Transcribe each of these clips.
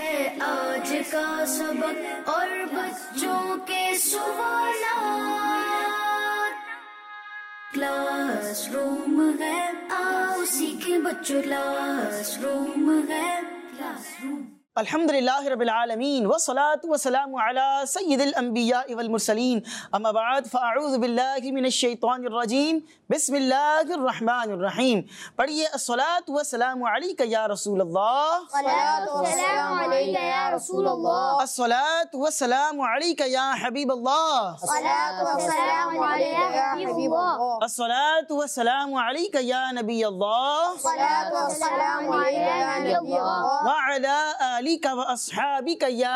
है आज का सबक और बच्चों के सवालात। क्लास रूम है, आओ सीखें बच्चों, क्लास रूम है, क्लास रूम। अल्हम्दुलिल्लाह रब्बिल आलमीन वस्सलातु वस्सलामु अला सय्यिदिल अंबिया वल मुरसलीन अम्मा बाद फ़अऊज़ु बिल्लाहि मिनश शैतानिर रजीम बिस्मिल्लाहिर रहमानिर रहीम। पढ़िए अस्सलातु वस्सलामु अलैका या रसूलल्लाह, अस्सलातु वस्सलामु अलैका या रसूलल्लाह, अस्सलातु वस्सलामु अलैका या हबीबल्लाह, अस्सलातु वस्सलामु अलैका या हबीबल्लाह, अस्सलातु वस्सलामु अलैका या नबियल्लाह, अस्सलातु वस्सलामु अलैका या नबियल्लाह, व अला आलिका व अस्हाबिका या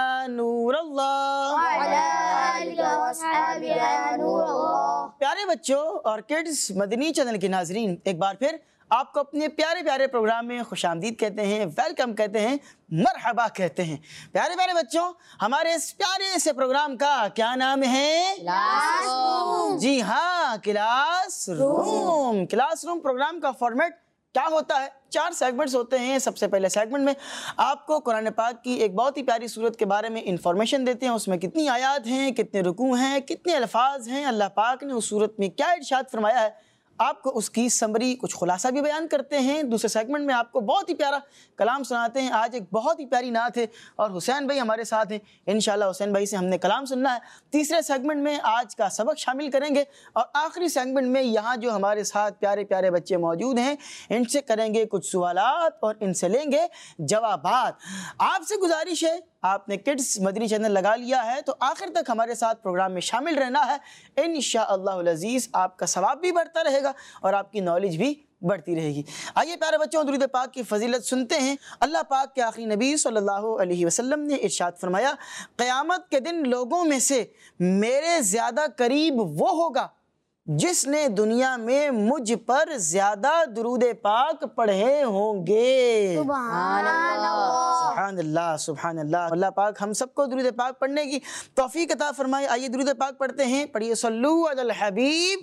नूरल्लाह। व अला आलिका व अस्हाबिका या नूरल्लाह। प्यारे बच्चों और किड्स मदनी चैनल के नाजरीन, एक बार फिर आपको अपने प्यारे प्यारे प्रोग्राम में खुशामदीद कहते हैं, वेलकम कहते हैं, मरहबा कहते हैं। प्यारे प्यारे बच्चों, हमारे इस प्यारे से प्रोग्राम का क्या नाम है? क्लासरूम। जी हाँ, class room. Class room program का फॉर्मेट क्या होता है? 4 सेगमेंट्स होते हैं। सबसे पहले सेगमेंट में आपको कुरान पाक की एक बहुत ही प्यारी सूरत के बारे में इंफॉर्मेशन देते हैं। उसमें कितनी आयात हैं, कितने रुकू हैं, कितने अल्फाज हैं, अल्लाह पाक ने उस सूरत में क्या इरशाद फरमाया है, आपको उसकी समरी, कुछ खुलासा भी बयान करते हैं। दूसरे सेगमेंट में आपको बहुत ही प्यारा कलाम सुनाते हैं। आज एक बहुत ही प्यारी नात है और हुसैन भाई हमारे साथ हैं। इंशाल्लाह हुसैन भाई से हमने कलाम सुनना है। तीसरे सेगमेंट में आज का सबक शामिल करेंगे और आखिरी सेगमेंट में यहाँ जो हमारे साथ प्यारे प्यारे बच्चे मौजूद हैं, इनसे करेंगे कुछ सवालात और इनसे लेंगे जवाबात। आपसे गुजारिश है, आपने किड्स मदनी चैनल लगा लिया है तो आखिर तक हमारे साथ प्रोग्राम में शामिल रहना है। इंशाअल्लाहुल अज़ीज़ आपका सवाब भी बढ़ता रहेगा और आपकी नॉलेज भी बढ़ती रहेगी। आइए प्यारे बच्चों, दुरूद पाक की फजीलत सुनते हैं। अल्लाह पाक के आखिरी नबी सल्लल्लाहु अलैहि वसल्लम ने इरशाद फरमाया, क़यामत के दिन लोगों में से मेरे ज़्यादा करीब वो होगा जिसने दुनिया में मुझ पर ज़्यादा दुरूद पाक पढ़े होंगे। सुभान अल्लाह। सुभान अल्लाह, सुभान अल्लाह। अल्लाह पाक हम सबको दुरूद पाक पढ़ने की तौफीक अता फरमाए। आइए दुरूद पाक पढ़ते हैं। पढ़िए सल्लू अलल हबीब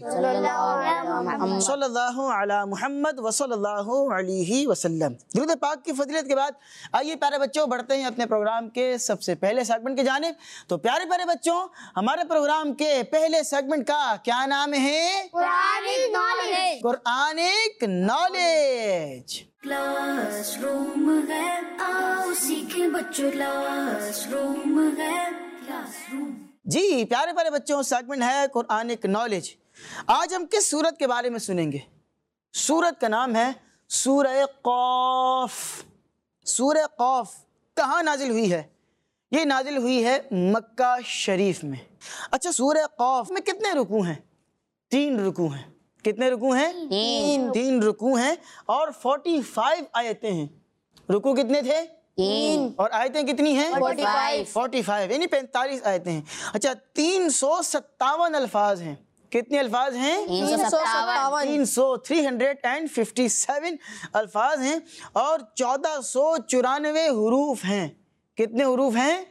सल्लल्लाहु अला मुहम्मद व सल्लल्लाहु अलैहि वसल्लम। दुरूद पाक की फजीलत के बाद आइए प्यारे बच्चों बढ़ते हैं अपने प्रोग्राम के सबसे पहले सेगमेंट की जानिब। तो प्यारे प्यारे बच्चों, हमारे प्रोग्राम के पहले सेगमेंट का क्या नाम है? Quranic knowledge. Quranic knowledge. Class room है, आओ सीखें बच्चों, क्लास रूम है, क्लास रूम। जी प्यारे प्यारे बच्चों, सेगमेंट है कुरानिक नॉलेज। आज हम किस सूरत के बारे में सुनेंगे? सूरत का नाम है सूरह क़ाफ। सूरह क़ाफ कहाँ नाजिल हुई है? ये नाजिल हुई है मक्का शरीफ में। अच्छा, सूरह क़ाफ में कितने रुकू हैं? 3 रुकू हैं। कितने रुकू हैं? 3 रुकू हैं और 45 आयतें हैं। रुकू कितने थे? 3 और आयतें कितनी हैं? 45 यानी 45 आयतें हैं। अच्छा, 357 अल्फाज हैं। कितने अल्फाज हैं? 357 अल्फाज हैं और 1494 हुरूफ हैं। कितने हुरूफ हैं?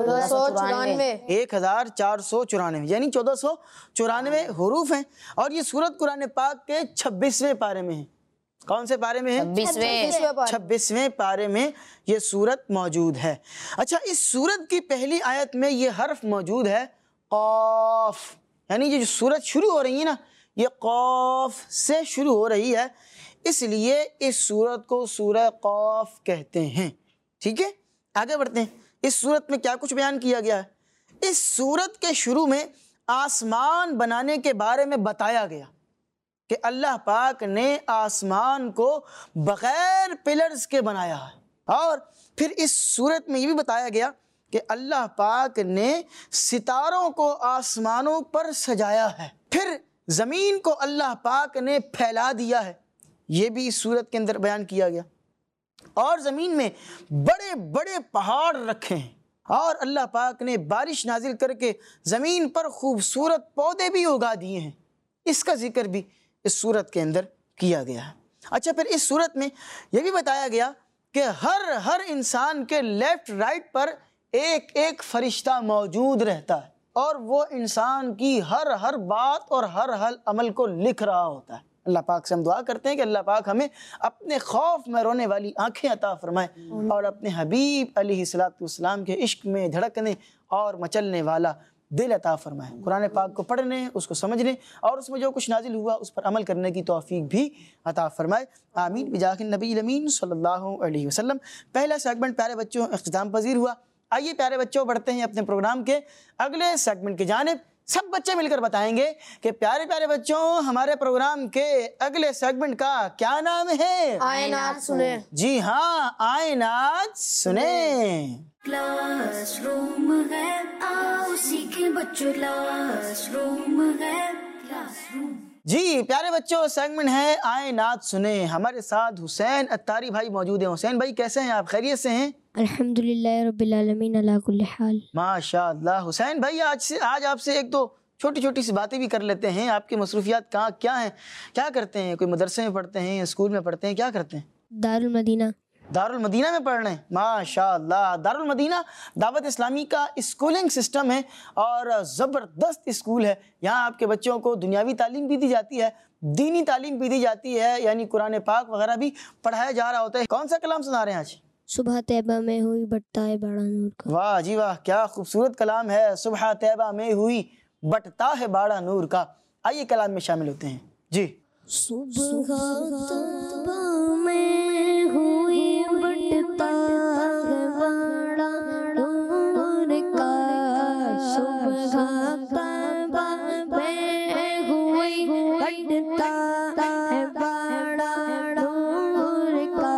1494 यानी 1494 हुरूफ हैं। और ये सूरत कुरान पाक के 26वें पारे में है। कौन से पारे में है? 26वें पारे में ये सूरत मौजूद है। अच्छा, इस सूरत की पहली आयत में ये हर्फ मौजूद है क़ाफ, यानी ये जो सूरत शुरू हो रही है ना, ये क़ाफ से शुरू हो रही है, इसलिए इस सूरत को सूरह क़ाफ कहते हैं। ठीक है, आगे बढ़ते हैं। इस सूरत में क्या कुछ बयान किया गया है? इस सूरत के शुरू में आसमान बनाने के बारे में बताया गया कि अल्लाह पाक ने आसमान को बगैर पिलर्स के बनाया है। और फिर इस सूरत में ये भी बताया गया कि अल्लाह पाक ने सितारों को आसमानों पर सजाया है। फिर ज़मीन को अल्लाह पाक ने फैला दिया है, ये भी इस सूरत के अंदर बयान किया गया। और ज़मीन में बड़े बड़े पहाड़ रखे हैं और अल्लाह पाक ने बारिश नाजिल करके ज़मीन पर खूबसूरत पौधे भी उगा दिए हैं। इसका जिक्र भी इस सूरत के अंदर किया गया है। अच्छा, फिर इस सूरत में यह भी बताया गया कि हर इंसान के लेफ़्ट राइट पर एक एक फरिश्ता मौजूद रहता है और वो इंसान की हर बात और हर अमल को लिख रहा होता है। اللہ پاک سے ہم دعا کرتے ہیں کہ اللہ پاک ہمیں اپنے خوف میں رونے والی آنکھیں عطا فرمائے اور اپنے حبیب علیہ الصلوۃ والسلام کے عشق میں دھڑکنے اور مچلنے والا دل عطا فرمائے. قرآن پاک کو پڑھنے، اس کو سمجھنے اور اس میں جو کچھ نازل ہوا اس پر عمل کرنے کی توفیق بھی عطا فرمائے. آمین بجاہ النبی الامین صلی اللہ علیہ وسلم. پہلا سیگمنٹ پیارے بچوں اختتام پذیر ہوا. آئیے پیارے بچوں بڑھتے ہیں اپنے پروگرام کے اگلے سیگمنٹ کی جانب. سب بچے مل کر بتائیں گے کہ پیارے پیارے بچوں ہمارے پروگرام کے اگلے سیگمنٹ کا کیا نام ہے؟ آئے نعت سنیں. جی ہاں، آئے نعت سنیں. کلاس روم ہے، آؤ سیکھیں بچوں، کلاس روم ہے، کلاس روم. جی پیارے بچوں سیگمنٹ ہے آئے نعت سنیں. ہمارے ساتھ حسین اتاری بھائی موجود ہیں. حسین بھائی کیسے ہیں آپ؟ خیریت سے ہیں؟ الحمدللہ رب العالمین علی کل حال. ماشاء اللہ. حسین بھائی آج آپ سے ایک دو چھوٹی چھوٹی سی باتیں بھی کر لیتے ہیں. آپ کی مصروفیات کیا ہیں؟ کیا کرتے ہیں؟ کوئی مدرسے میں پڑھتے ہیں، اسکول میں پڑھتے ہیں، کیا کرتے ہیں؟ دارالمدینہ. دارالمدینہ میں پڑھ رہے ہیں. ماشاء اللہ. دارالمدینہ دعوت اسلامی کا اسکولنگ سسٹم ہے اور زبردست اسکول ہے. یہاں آپ کے بچوں کو دنیاوی تعلیم بھی دی جاتی ہے، دینی تعلیم بھی دی جاتی ہے، یعنی قرآن پاک وغیرہ بھی پڑھایا جا رہا ہوتا ہے. کون سا کلام سنا رہے ہیں آج؟ صبح طیبہ میں ہوئی بٹتا ہے باڑا نور کا. واہ جی واہ، کیا خوبصورت کلام ہے. صبح طیبہ میں ہوئی بٹتا ہے باڑا نور کا. آئیے کلام میں شامل ہوتے ہیں. جی. صبح طیبہ میں ہوئی بٹتا ہے باڑا نور کا. صبح طیبہ میں ہوئی بٹتا ہے باڑا نور کا.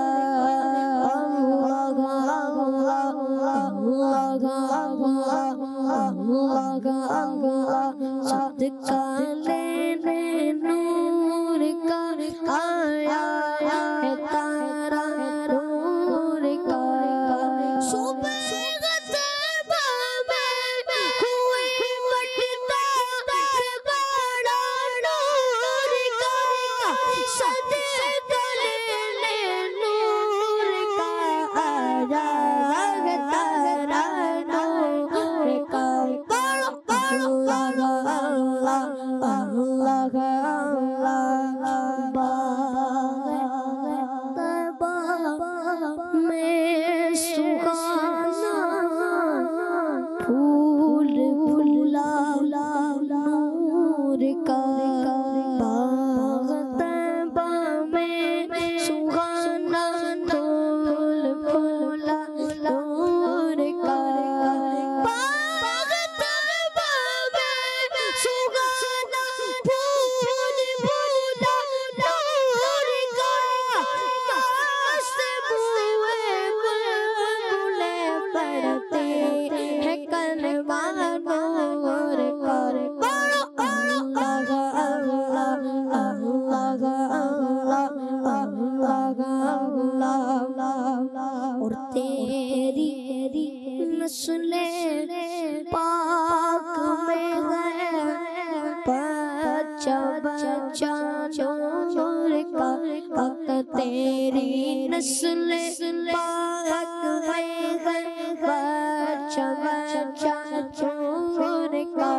صدقہ لینے نور کا آیا ہے تارا نور کا. صبح طیبہ میں ہوئی بٹتا ہے باڑا نور کا. صدقہ لینے نور کا آیا ہے تارا نور کا. میں سہانا پھول پھولا نور کا. باغ طیبہ میں سہانا پھول پھولا نور کا. باغ طیبہ میں سہانا پھول پھولا نور کا. مست بوئے بلبلے پڑھتے ہیں کلمہ نور کا. اور تیری نسل پاک میں ہے بچہ بچہ نور کا. تیری نسل پاک میں ہے بچہ بچہ نور کا.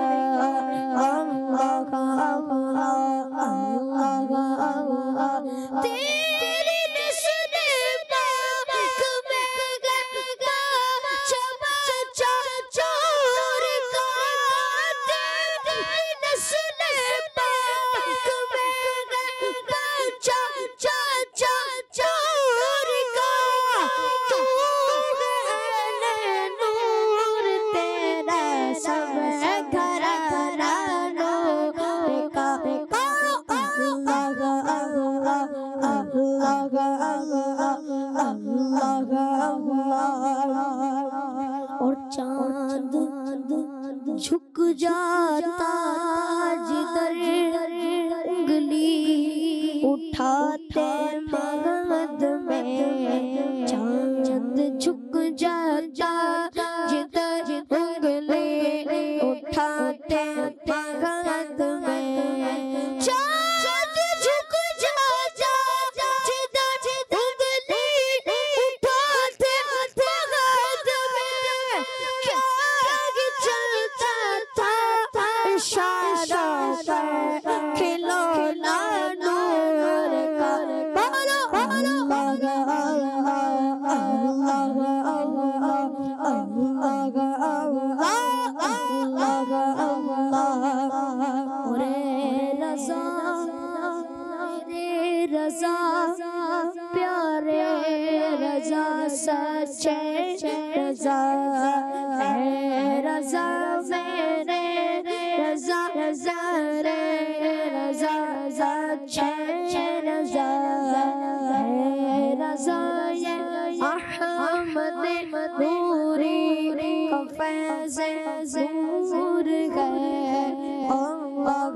تیری نسل پاک میں ہے بچہ بچہ نور کا. تیری نسل پاک میں ہے بچہ بچہ نور کا. تو ہے نور تیرا سب گھرانا نور کا. اور چاند جھک جاتا جدھر انگلی اٹھاتے مد میں. چاند جھک جاتا جدھر انگلی اٹھاتے مد میں. چاند جھک جاتا جدھر انگلی اٹھاتے مد رضا پیارے رضا سچے رضا ہے رضا میرے رضا رضا رے رضا رضا چھ رضا ہے رضا یہ احمد نوری کا فیض زور ہے اللہ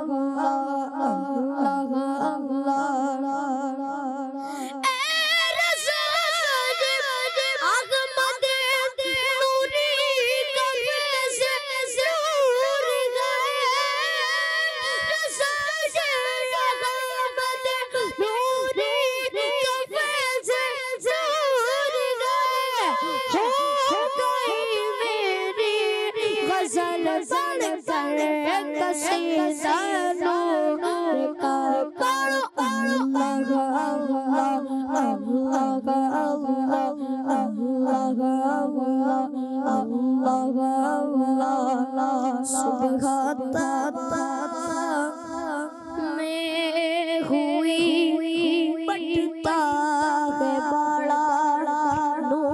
میں ہوئی بٹتا ہے بڑا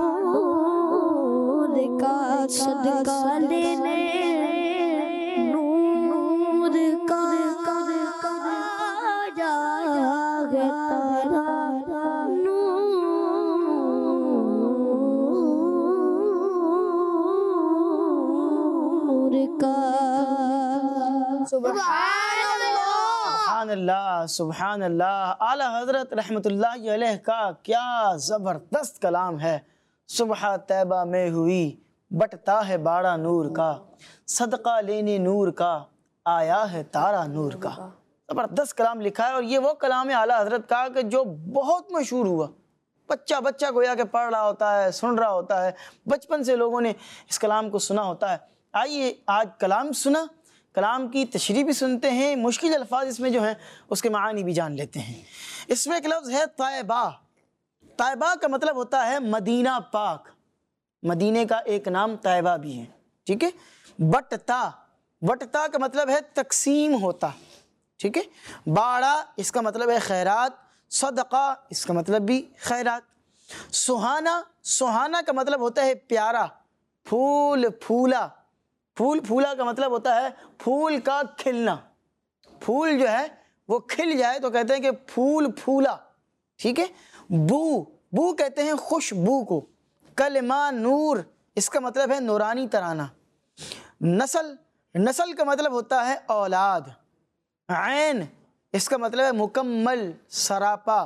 نور کا صدقہ لینے نور کا جا ہے تارا نور کا سبحان اللہ سبحان اللہ۔ اعلیٰ حضرت رحمت اللہ علیہ کا کیا زبردست کلام ہے۔ صبح طیبہ میں ہوئی بٹتا ہے باڑا نور کا، صدقہ لینے نور کا آیا ہے تارا نور کا۔ زبردست کلام لکھا ہے، اور یہ وہ کلام ہے اعلیٰ حضرت کا کہ جو بہت مشہور ہوا، بچہ گویا کہ پڑھ رہا ہوتا ہے، سن رہا ہوتا ہے، بچپن سے لوگوں نے اس کلام کو سنا ہوتا ہے۔ آئیے آج کلام سنا، کلام کی تشریح بھی سنتے ہیں، مشکل الفاظ اس میں جو ہیں اس کے معانی بھی جان لیتے ہیں۔ اس میں ایک لفظ ہے طیبہ۔ طیبہ کا مطلب ہوتا ہے مدینہ پاک، مدینے کا ایک نام طیبہ بھی ہے، ٹھیک ہے۔ بٹتا کا مطلب ہے تقسیم ہوتا، ٹھیک ہے۔ باڑا اس کا مطلب ہے خیرات، صدقہ اس کا مطلب بھی خیرات۔ سہانا کا مطلب ہوتا ہے پیارا، پھول پھولا کا مطلب ہوتا ہے پھول کا کھلنا، پھول جو ہے وہ کھل جائے تو کہتے ہیں کہ پھول پھولا، ٹھیک ہے۔ بو کہتے ہیں خوشبو کو۔ کلمہ نور اس کا مطلب ہے نورانی ترانہ۔ نسل کا مطلب ہوتا ہے اولاد۔ عین اس کا مطلب ہے مکمل، سراپا۔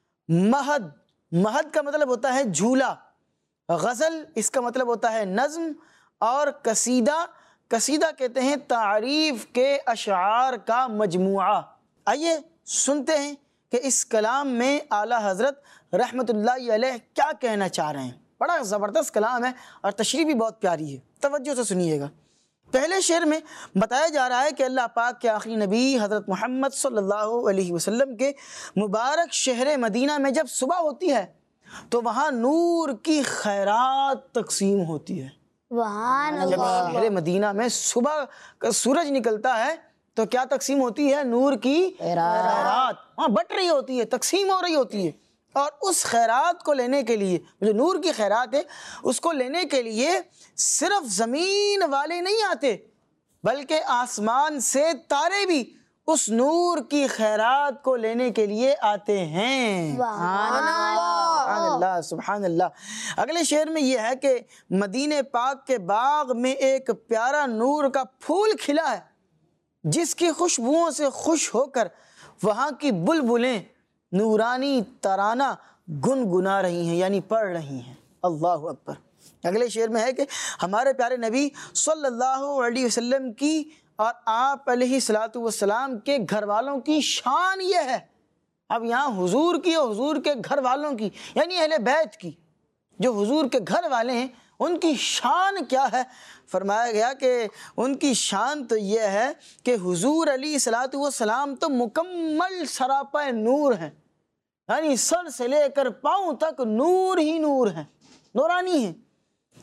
مہد کا مطلب ہوتا ہے جھولا۔ غزل اس کا مطلب ہوتا ہے نظم، اور قصیدہ کہتے ہیں تعریف کے اشعار کا مجموعہ۔ آئیے سنتے ہیں کہ اس کلام میں اعلیٰ حضرت رحمت اللہ علیہ کیا کہنا چاہ رہے ہیں۔ بڑا زبردست کلام ہے اور تشریح بھی بہت پیاری ہے، توجہ سے سنیے گا۔ پہلے شعر میں بتایا جا رہا ہے کہ اللہ پاک کے آخری نبی حضرت محمد صلی اللہ علیہ وسلم کے مبارک شہر مدینہ میں جب صبح ہوتی ہے تو وہاں نور کی خیرات تقسیم ہوتی ہے۔ جب شہر مدینہ میں صبح کا سورج نکلتا ہے تو کیا تقسیم ہوتی ہے؟ نور کی خیرات وہاں بٹ رہی ہوتی ہے، تقسیم ہو رہی ہوتی ہے۔ اور اس خیرات کو لینے کے لیے، جو نور کی خیرات ہے، اس کو لینے کے لیے صرف زمین والے نہیں آتے، بلکہ آسمان سے تارے بھی اس نور کی خیرات کو لینے کے لیے آتے ہیں۔ سبحان اللہ سبحان اللہ۔ اگلے شعر میں یہ ہے کہ مدینے پاک کے باغ میں ایک پیارا نور کا پھول کھلا ہے، جس کی خوشبوؤں سے خوش ہو کر وہاں کی بلبلیں نورانی ترانہ گنگنا رہی ہیں، یعنی پڑھ رہی ہیں۔ اللہ اکبر۔ اگلے شعر میں ہے کہ ہمارے پیارے نبی صلی اللہ علیہ وسلم کی اور آپ علیہ الصلوۃ والسلام کے گھر والوں کی شان یہ ہے۔ اب یہاں حضور کی اور حضور کے گھر والوں کی، یعنی اہل بیت کی، جو حضور کے گھر والے ہیں، ان کی شان کیا ہے؟ فرمایا گیا کہ ان کی شان تو یہ ہے کہ حضور علیہ الصلوۃ والسلام تو مکمل سراپا نور ہیں، یعنی سر سے لے کر پاؤں تک نور ہی نور ہیں، نورانی ہیں۔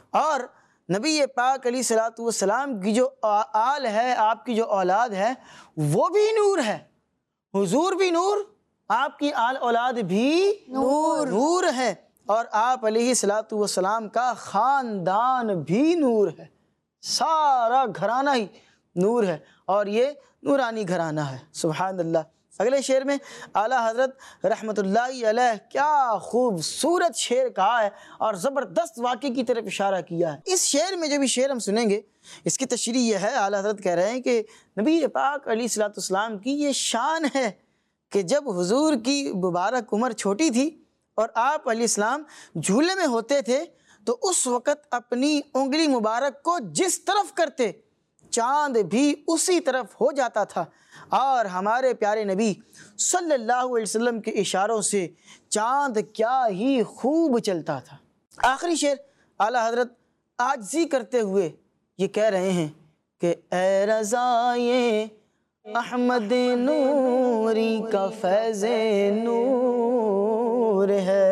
اور نبی پاک علیہ الصلوۃ والسلام کی جو آل ہے، آپ کی جو اولاد ہے، وہ بھی نور ہے، حضور بھی نور، آپ کی آل اولاد بھی نور ہے، اور آپ علیہ الصلوۃ والسلام کا خاندان بھی نور ہے، سارا گھرانہ ہی نور ہے، اور یہ نورانی گھرانہ ہے۔ سبحان اللہ۔ اگلے شعر میں اعلیٰ حضرت رحمۃ اللہ علیہ کیا خوبصورت شعر کہا ہے اور زبردست واقعے کی طرف اشارہ کیا ہے۔ اس شعر میں جو بھی شعر ہم سنیں گے اس کی تشریح یہ ہے، اعلیٰ حضرت کہہ رہے ہیں کہ نبی پاک علیہ الصلوۃ والسلام کی یہ شان ہے کہ جب حضور کی مبارک عمر چھوٹی تھی اور آپ علیہ السلام جھولے میں ہوتے تھے تو اس وقت اپنی انگلی مبارک کو جس طرف کرتے چاند بھی اسی طرف ہو جاتا تھا، اور ہمارے پیارے نبی صلی اللہ علیہ وسلم کے اشاروں سے چاند کیا ہی خوب چلتا تھا۔ آخری شعر اعلیٰ حضرت عاجزی کرتے ہوئے یہ کہہ رہے ہیں کہ اے رضائے احمد نوری کا فیض نور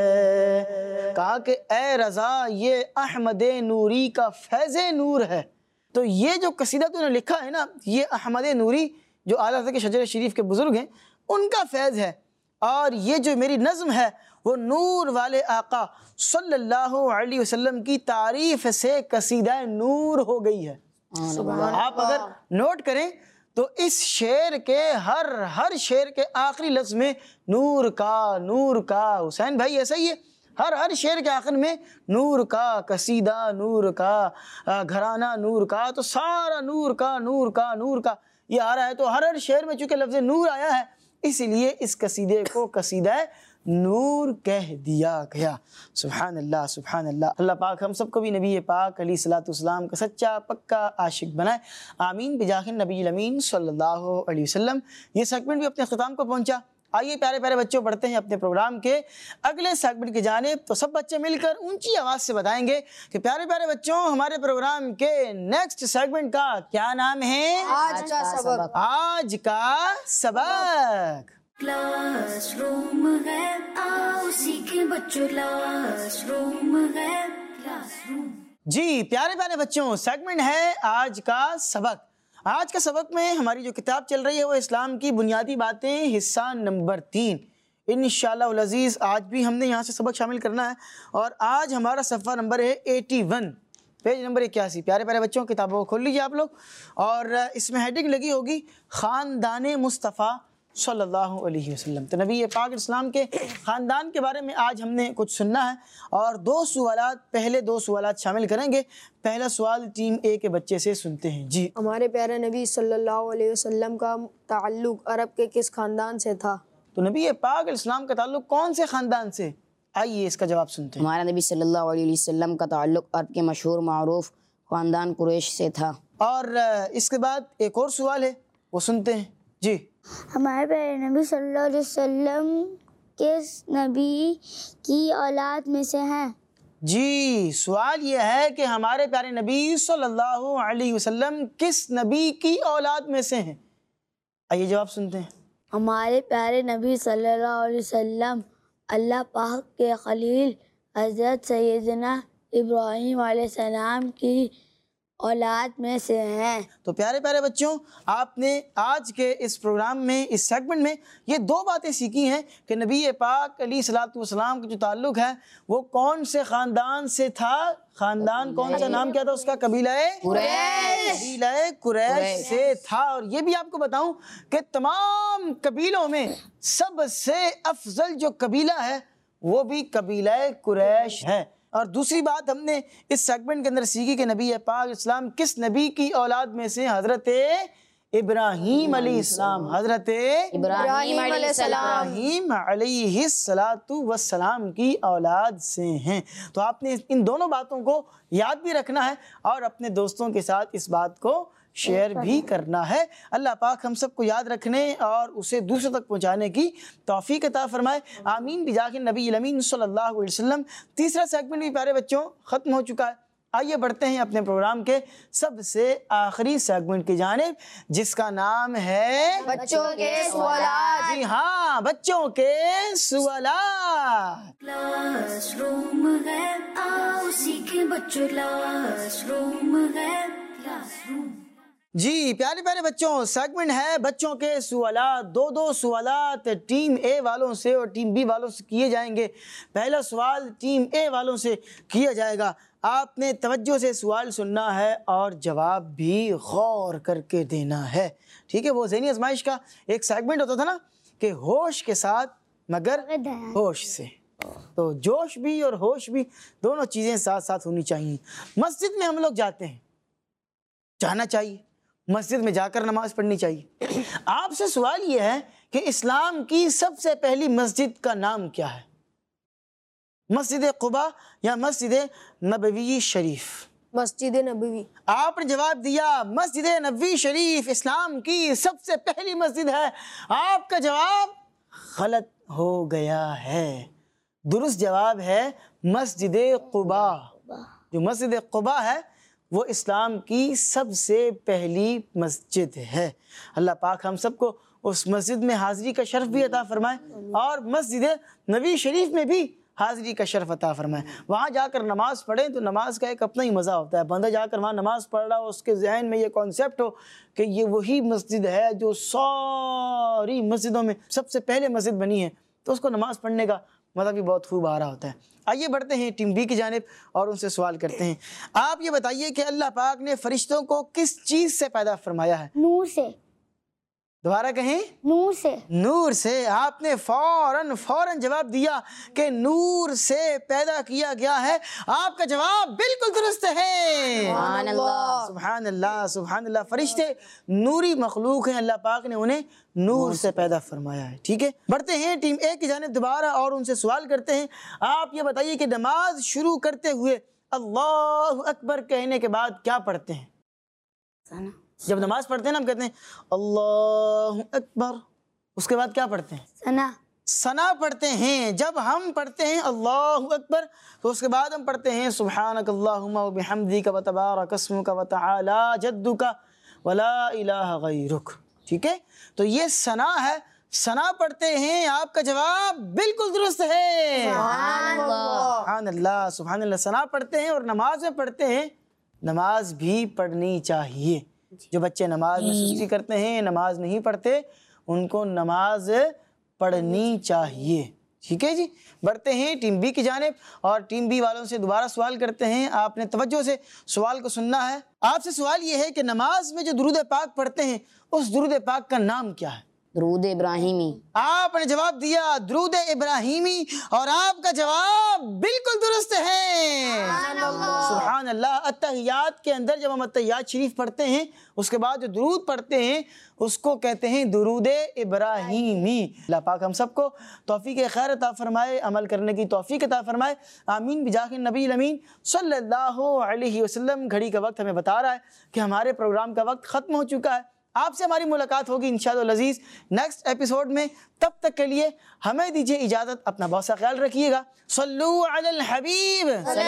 ہے، کہا کہ اے رضا یہ احمد نوری کا فیض نور ہے۔ تو یہ جو قصیدہ تو نے لکھا ہے نا، یہ احمد نوری جو اعلیٰ حضرت کے شجر شریف کے بزرگ ہیں ان کا فیض ہے، اور یہ جو میری نظم ہے وہ نور والے آقا صلی اللہ علیہ وسلم کی تعریف سے قصیدہ نور ہو گئی ہے۔ آپ اگر نوٹ کریں تو اس شعر کے ہر شعر کے آخری لفظ میں نور کا حسین بھائی ایسا ہی ہے، ہر شعر کے آخر میں نور کا، قصیدہ نور کا، گھرانہ نور کا، تو سارا نور کا یہ آ رہا ہے۔ تو ہر شعر میں چونکہ لفظ نور آیا ہے اسی لیے اس قصیدے کو قصیدہ نور کہہ دیا گیا۔ سبحان اللہ سبحان اللہ۔ اللہ پاک ہم سب کو بھی نبی پاک علیہ الصلوۃ والسلام کا سچا پکا عاشق بنائے، آمین بجاہ نبی الامین صلی اللہ علیہ وسلم۔ یہ سیگمنٹ بھی اپنے اختتام کو پہنچا۔ آئیے پیارے پیارے بچوں پڑھتے ہیں اپنے پروگرام کے اگلے سیگمنٹ کی جانب۔ تو سب بچے مل کر اونچی آواز سے بتائیں گے کہ پیارے پیارے بچوں ہمارے پروگرام کے نیکسٹ سیگمنٹ کا کیا نام ہے؟ آج کا سبق۔ آج کا سبق۔ کلاس روم ہے، آؤ سیکھیں بچوں، کلاس روم ہے، کلاس روم۔ جی پیارے پیارے بچوں، سیگمنٹ ہے آج کا سبق۔ آج کے سبق میں ہماری جو کتاب چل رہی ہے وہ اسلام کی بنیادی باتیں، حصہ نمبر 3۔ انشاءاللہ العزیز آج بھی ہم نے یہاں سے سبق شامل کرنا ہے، اور آج ہمارا صفحہ نمبر ہے 81، پیج نمبر 81۔ پیارے پیارے بچوں کتابوں کو کھول لیجیے آپ لوگ، اور اس میں ہیڈنگ لگی ہوگی خاندان مصطفیٰ صلی اللہ علیہ وسلم۔ تو نبی پاک اسلام کے خاندان کے بارے میں آج ہم نے کچھ سننا ہے، اور پہلے دو سوالات شامل کریں گے۔ پہلا سوال ٹیم اے کے بچے سے سنتے ہیں۔ جی، ہمارے پیارے نبی صلی اللہ علیہ وسلم کا تعلق عرب کے کس خاندان سے تھا؟ تو نبی پاک علیہ السلام کا تعلق کون سے خاندان سے؟ آئیے اس کا جواب سنتے ہیں۔ ہمارا نبی صلی اللہ علیہ وسلم کا تعلق عرب کے مشہور معروف خاندان قریش سے تھا۔ اور اس کے بعد ایک اور سوال ہے وہ سنتے ہیں۔ جی، ہمارے پیارے نبی صلی اللہ علیہ وسلم کس نبی کی اولاد میں سے ہیں؟ جی سوال یہ ہے کہ ہمارے پیارے نبی صلی اللہ علیہ وسلم کس نبی کی اولاد میں سے ہیں؟ آئیے جواب سنتے ہیں۔ ہمارے پیارے نبی صلی اللہ علیہ وسلم اللہ پاک کے خلیل حضرت سیدنا ابراہیم علیہ السلام کی اولاد میں سے ہیں۔ تو پیارے پیارے بچوں، آپ نے آج کے اس پروگرام میں، اس سیگمنٹ میں یہ دو باتیں سیکھی ہیں کہ نبی پاک علیہ الصلوۃ والسلام کا جو تعلق ہے وہ کون سے خاندان سے تھا۔ خاندان کون سا، نام کیا تھا اس کا؟ قبیلہ قریش سے تھا۔ اور یہ بھی آپ کو بتاؤں کہ تمام قبیلوں میں سب سے افضل جو قبیلہ ہے وہ بھی قبیلہ قریش ہے۔ اور دوسری بات ہم نے اس سیگمنٹ کے اندر سیکھی کہ نبی پاک اسلام کس نبی کی اولاد میں سے؟ حضرت ابراہیم علیہ السلام، حضرت ابراہیم علیہ السلام ابراہیم علیہ السلام کی اولاد سے ہیں۔ تو آپ نے ان دونوں باتوں کو یاد بھی رکھنا ہے اور اپنے دوستوں کے ساتھ اس بات کو شیئر بھی کرنا ہے۔ اللہ پاک ہم سب کو یاد رکھنے اور اسے دوسروں تک پہنچانے کی توفیق عطا فرمائے، آمین بجاہ نبی الامین صلی اللہ علیہ وسلم۔ تیسرا سیگمنٹ بھی پیارے بچوں ختم ہو چکا ہے۔ آئیے بڑھتے ہیں اپنے پروگرام کے سب سے آخری سیگمنٹ کی جانب، جس کا نام ہے بچوں کے سوالات۔ جی ہاں، بچوں کے سوالات۔ کلاس روم ہے، آؤ سیکھیں بچوں، کلاس روم ہے، کلاس روم۔ جی پیارے پیارے بچوں، سیگمنٹ ہے بچوں کے سوالات۔ دو سوالات ٹیم اے والوں سے اور ٹیم بی والوں سے کیے جائیں گے۔ پہلا سوال ٹیم اے والوں سے کیا جائے گا۔ آپ نے توجہ سے سوال سننا ہے اور جواب بھی غور کر کے دینا ہے، ٹھیک ہے؟ وہ ذہنی آزمائش کا ایک سیگمنٹ ہوتا تھا نا کہ ہوش کے ساتھ مگر ہوش سے، تو جوش بھی اور ہوش بھی دونوں چیزیں ساتھ ساتھ ہونی چاہیے۔ مسجد میں ہم لوگ جاتے ہیں، جانا چاہیے، مسجد میں جا کر نماز پڑھنی چاہیے۔ آپ سے سوال یہ ہے کہ اسلام کی سب سے پہلی مسجد کا نام کیا ہے؟ مسجد قباء یا مسجد نبوی شریف؟ مسجد نبوی۔ آپ نے جواب دیا مسجد نبوی شریف اسلام کی سب سے پہلی مسجد ہے۔ آپ کا جواب غلط ہو گیا ہے۔ درست جواب ہے مسجد قباء۔ جو مسجد قباء ہے وہ اسلام کی سب سے پہلی مسجد ہے۔ اللہ پاک ہم سب کو اس مسجد میں حاضری کا شرف بھی عطا فرمائے اور مسجد نبوی شریف میں بھی حاضری کا شرف عطا فرمائے۔ وہاں جا کر نماز پڑھیں تو نماز کا ایک اپنا ہی مزہ ہوتا ہے۔ بندہ جا کر وہاں نماز پڑھ رہا ہو، اس کے ذہن میں یہ کانسیپٹ ہو کہ یہ وہی مسجد ہے جو ساری مسجدوں میں سب سے پہلے مسجد بنی ہے، تو اس کو نماز پڑھنے کا مزہ بھی بہت خوب آ رہا ہوتا ہے۔ آئیے بڑھتے ہیں ٹیم بی کی جانب اور ان سے سوال کرتے ہیں۔ آپ یہ بتائیے کہ اللہ پاک نے فرشتوں کو کس چیز سے پیدا فرمایا ہے؟ نور سے، دوبارہ کہیں؟ نور سے۔ نور سے۔ آپ نے فوراً جواب دیا کہ نور سے پیدا کیا گیا ہے۔ آپ کا جواب بالکل درست ہے۔ سبحان اللہ۔ سبحان اللہ، سبحان اللہ۔ فرشتے نوری مخلوق ہیں، اللہ پاک نے انہیں نور سے پیدا فرمایا ہے، ٹھیک ہے؟ بڑھتے ہیں ٹیم اے کی جانب دوبارہ اور ان سے سوال کرتے ہیں۔ آپ یہ بتائیے کہ نماز شروع کرتے ہوئے اللہ اکبر کہنے کے بعد کیا پڑھتے ہیں؟ جب نماز پڑھتے ہیں نا ہم کہتے ہیں اللہ اکبر، اس کے بعد کیا پڑھتے ہیں؟ ثنا پڑھتے ہیں۔ جب ہم پڑھتے ہیں اللہ اکبر تو اس کے بعد ہم پڑھتے ہیں سبحانک اللہم وبحمدک وتبارک اسمک وتعالی جدک ولا الہ غیرک، ٹھیک ہے؟ تو یہ ثنا ہے، ثنا پڑھتے ہیں۔ آپ کا جواب بالکل درست ہے۔ سبحان اللہ، سبحان اللہ۔ ثنا پڑھتے ہیں اور نماز میں پڑھتے ہیں۔ نماز بھی پڑھنی چاہیے۔ جو بچے نماز میں سستی کرتے ہیں، نماز نہیں پڑھتے، ان کو نماز پڑھنی چاہیے، ٹھیک ہے جی؟ بڑھتے ہیں ٹیم بی کی جانب اور ٹیم بی والوں سے دوبارہ سوال کرتے ہیں۔ آپ نے توجہ سے سوال کو سننا ہے۔ آپ سے سوال یہ ہے کہ نماز میں جو درود پاک پڑھتے ہیں اس درود پاک کا نام کیا ہے؟ درود ابراہیمی۔ آپ نے جواب دیا درود ابراہیمی اور آپ کا جواب بالکل درست ہے۔ سبحان اللہ۔ اتحیات کے اندر جب ہم اتحیات شریف پڑھتے ہیں اس کے بعد جو درود پڑھتے ہیں اس کو کہتے ہیں درود ابراہیمی۔ اللہ پاک ہم سب کو توفیق خیر عطا فرمائے، عمل کرنے کی توفیق عطا فرمائے، آمین بجاہ النبی الامین صلی اللہ علیہ وسلم۔ گھڑی کا وقت ہمیں بتا رہا ہے کہ ہمارے پروگرام کا وقت ختم ہو چکا ہے۔ آپ سے ہماری ملاقات ہوگی انشاءاللہ العزیز نیکسٹ ایپیسوڈ میں۔ تب تک کے لیے ہمیں دیجیے اجازت، اپنا بہت سا خیال رکھیے گا۔ صلو علی الحبیب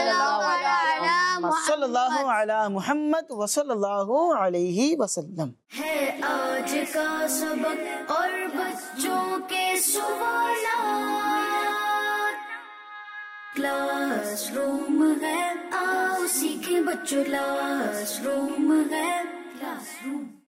صلی اللہ علی محمد وصلی اللہ علیہ وسلم۔ ہے آج کا سبق اور بچوں کے سوالات، کلاس روم ہے، آؤ سیکھیں بچوں، کلاس روم ہے، کلاس روم۔